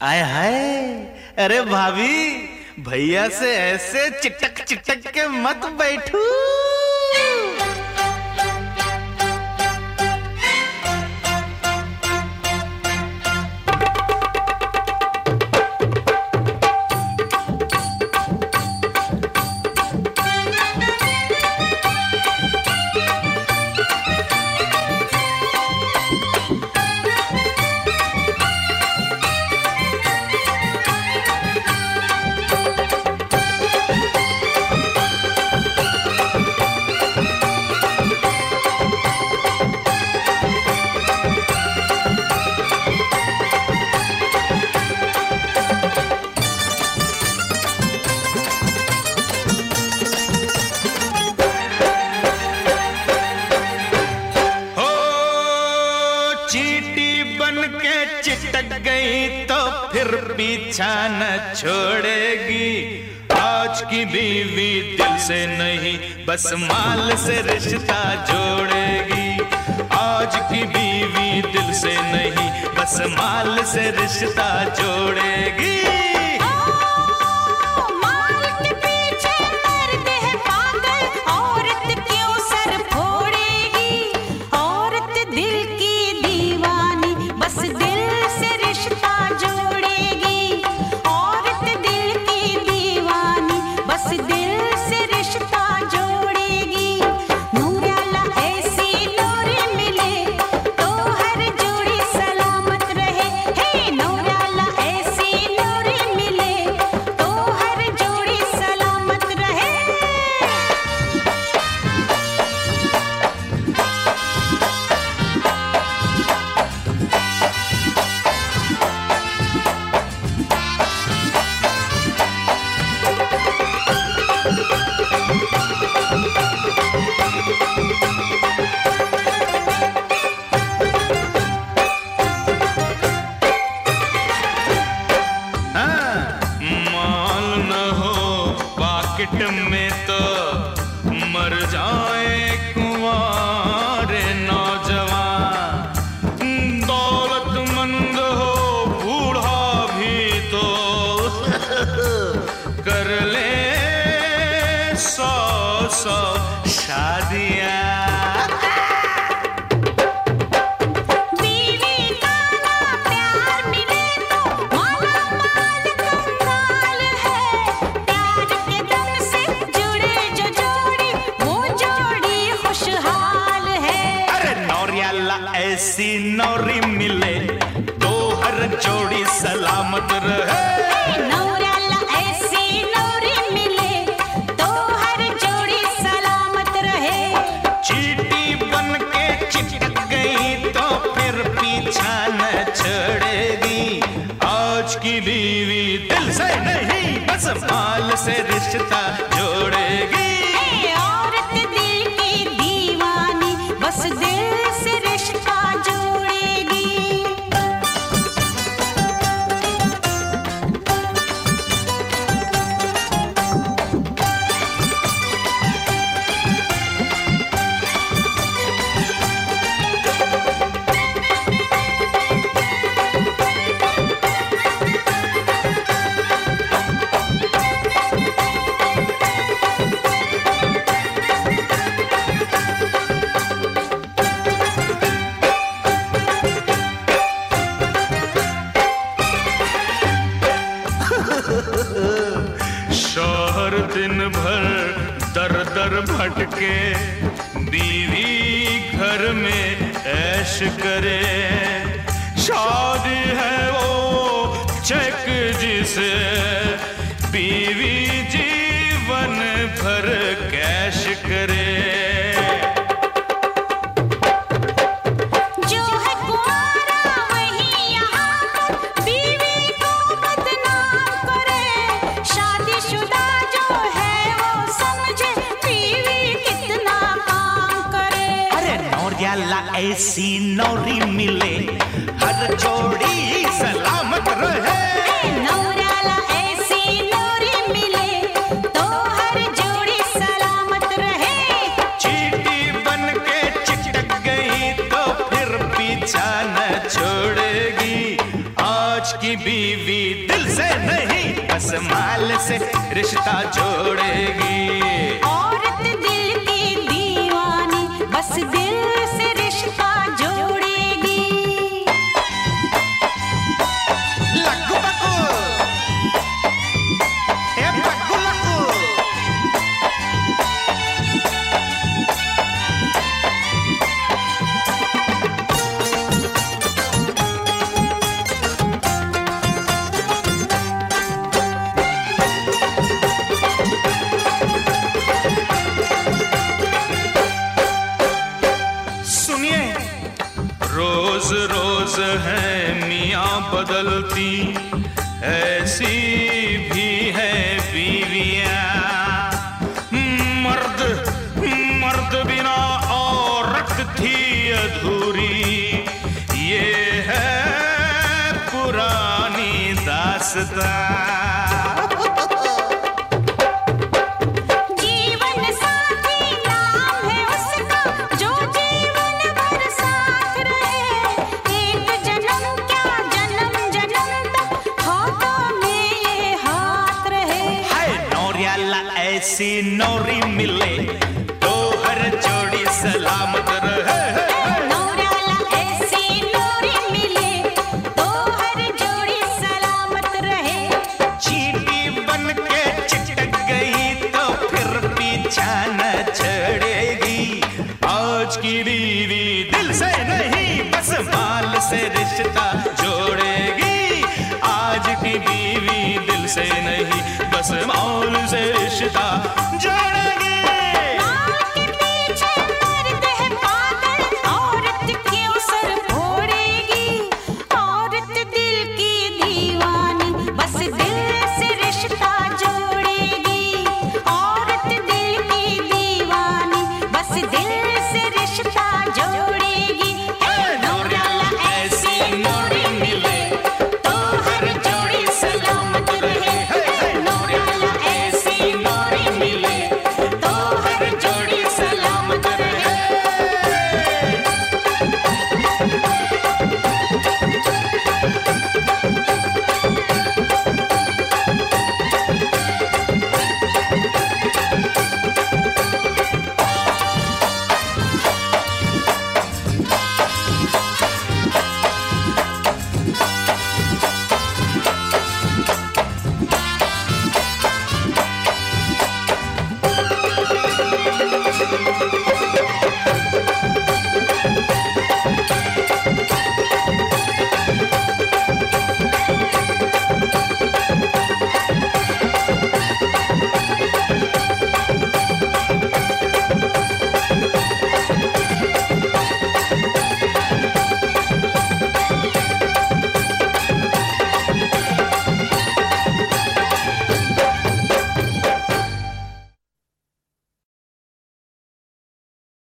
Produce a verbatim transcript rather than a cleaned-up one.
आय हाय, अरे भाभी, भैया से ऐसे चिटक चिटक के मत बैठू। चिटक गई तो फिर पीछा न छोड़ेगी। आज की बीवी दिल से नहीं बस माल से रिश्ता जोड़ेगी। आज की बीवी दिल से नहीं बस माल से रिश्ता जोड़ेगी। में तो मर जाए कुंवारे नौजवान, दौलतमंद हो बूढ़ा भी तो कर ले सौ सौ शादियां। ऐसी नौरी मिले तो हर जोड़ी सलामत रहे। नौरियाला ऐसी नौरी मिले तो हर जोड़ी सलामत रहे। चींटी बन के चिटक गई तो फिर पीछा न छोड़ेगी। आज की बीवी दिल से नहीं बस माल से रिश्ता जोड़ेगी। औरत दिल की दीवानी बस दिल से रिश्ता शौहर दिन भर दर दर भटके, बीवी घर में ऐश करे। शादी है वो चेक जिसे बीवी जीवन भर कैश करे। ऐसी नौरी मिले हर जोड़ी सलामत रहे। नौरियाला ऐसी नौरी मिले तो हर जोड़ी सलामत रहे। चींटी बन के चिटक गई तो फिर पीछा न छोड़ेगी। आज की की बीवी दिल से नहीं बस माल से रिश्ता जोड़ेगी। औरत दिल की दीवानी बस दिल से रिश्ता जोड़ेगी। लक्कू बक्कू, ए बक्कू लक्कू। रोज रोज है मियाँ बदलती, ऐसी भी है बीवियाँ। मर्द मर्द बिना औरत थी अधूरी, ये है पुरानी दास्तां। ऐसी नौरी मिले तो हर जोड़ी सलामत रहे। नौरियाला ऐसी नौरी मिले तो हर जोड़ी सलामत रहे। चींटी बन के चिटक गई तो फिर पीछा न छोड़ेगी। आज की बीवी दिल से नहीं बस माल से रिश्ता जोड़ेगी। आज की बीवी दिल से नहीं बस